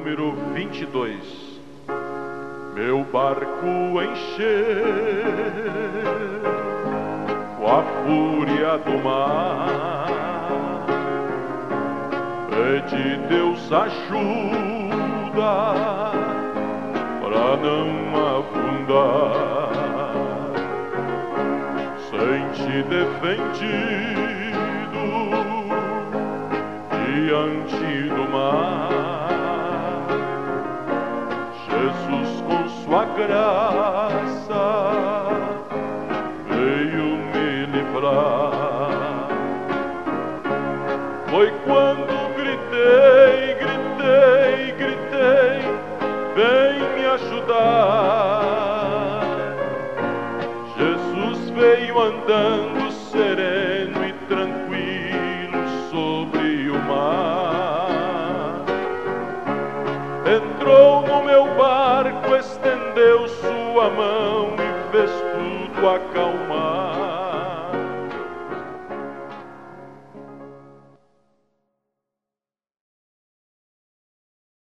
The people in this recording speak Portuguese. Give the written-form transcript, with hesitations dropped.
número 22. Meu barco encheu com a fúria do mar. Pede Deus ajuda pra não afundar. Sente defendido diante do mar. Jesus com sua graça veio me livrar. Foi quando gritei, vem me ajudar. Jesus veio andando sereno e tranquilo sobre o mar. Entrou no meu barco, estendeu sua mão e fez tudo acalmar.